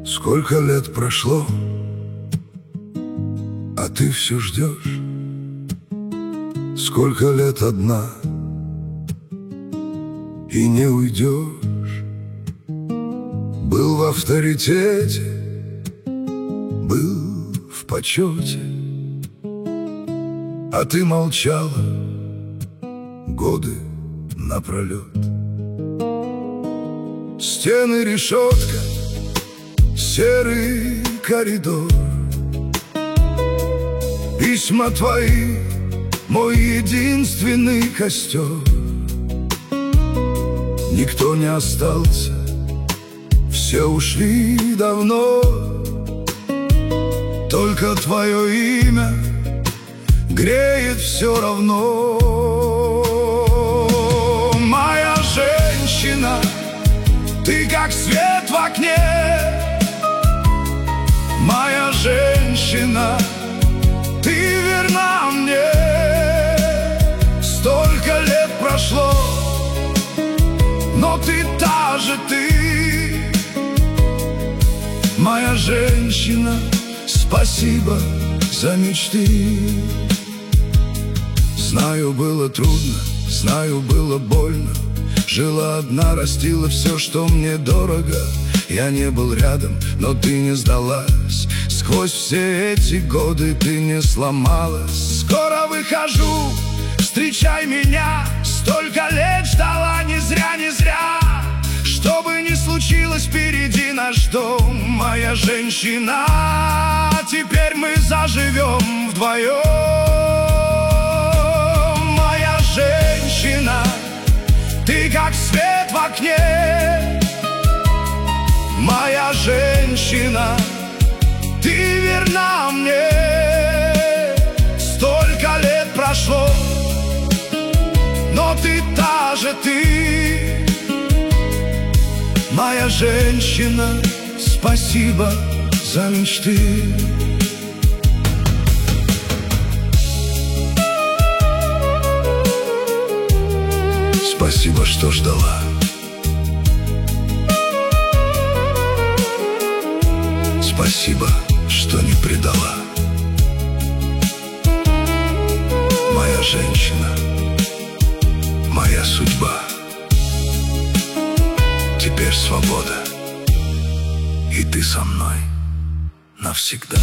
Сколько лет прошло, а ты все ждешь. Сколько лет одна, и не уйдешь. Был в авторитете, был в почете, а ты молчала годы напролет. Стены, решетка, серый коридор, письма твои, мой единственный костер. Никто не остался, все ушли давно. Только твое имя греет все равно. Моя женщина, ты как свет в окне. Моя женщина, ты верна мне. Столько лет прошло, но ты та же ты. Моя женщина, спасибо за мечты. Знаю, было трудно, знаю, было больно. Жила одна, растила все, что мне дорого. Я не был рядом, но ты не сдалась. Сквозь все эти годы ты не сломалась. Скоро выхожу, встречай меня. Столько лет ждала, не зря, не зря. Что бы ни случилось, впереди наш дом. Моя женщина, теперь мы заживем вдвоем. Моя женщина, ты как свет в окне. Моя женщина, ты верна мне. Столько лет прошло, но ты та же ты. Моя женщина, спасибо за мечты. Спасибо, что ждала. Спасибо, что не предала. Моя женщина, моя судьба. Теперь свобода, и ты со мной навсегда.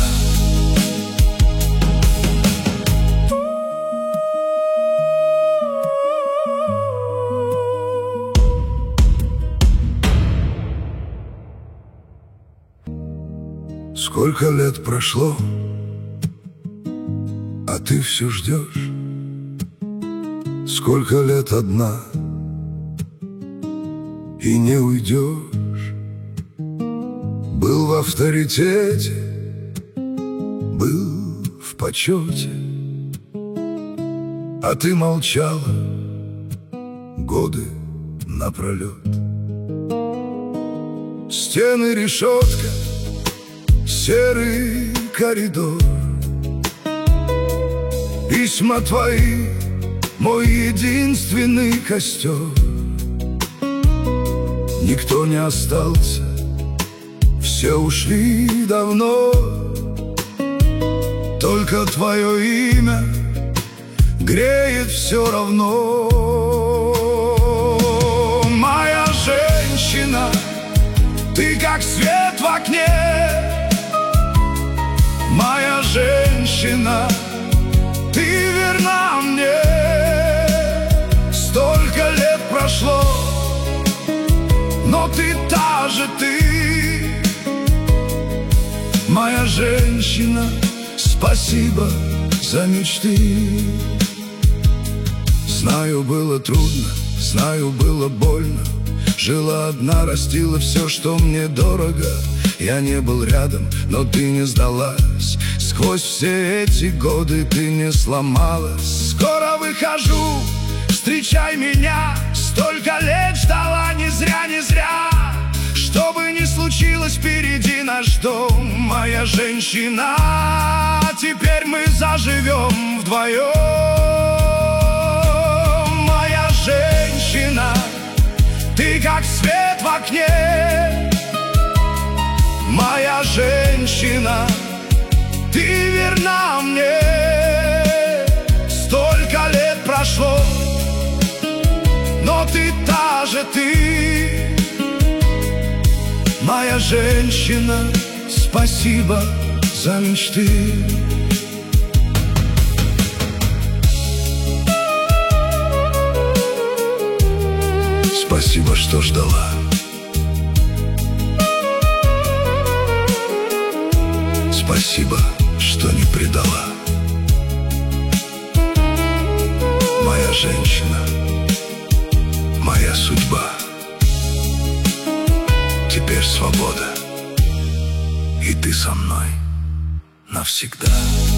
Сколько лет прошло, а ты все ждешь. Сколько лет одна, и не уйдешь. Был в авторитете, был в почете, а ты молчала годы напролет. Стены, решетка, серый коридор, письма твои, мой единственный костер. Никто не остался, все ушли давно. Только твое имя греет все равно. Моя женщина, ты как свет в окне. Моя женщина, ты верна мне. Столько лет прошло, но ты та же ты. Моя женщина, спасибо за мечты. Знаю, было трудно, знаю, было больно. Жила одна, растила все, что мне дорого. Я не был рядом, но ты не сдалась. Сквозь все эти годы ты не сломалась. Скоро выхожу, встречай меня. Столько лет ждала, не зря, не зря. Что бы ни случилось, впереди наш дом. Моя женщина, теперь мы заживем вдвоем. Моя женщина, ты как свет в окне. Моя верна мне. Столько лет прошло, но ты та же ты, моя женщина. Спасибо за мечты. Спасибо, что ждала. Спасибо, что не предала. Моя женщина, моя судьба. Теперь свобода, и ты со мной навсегда.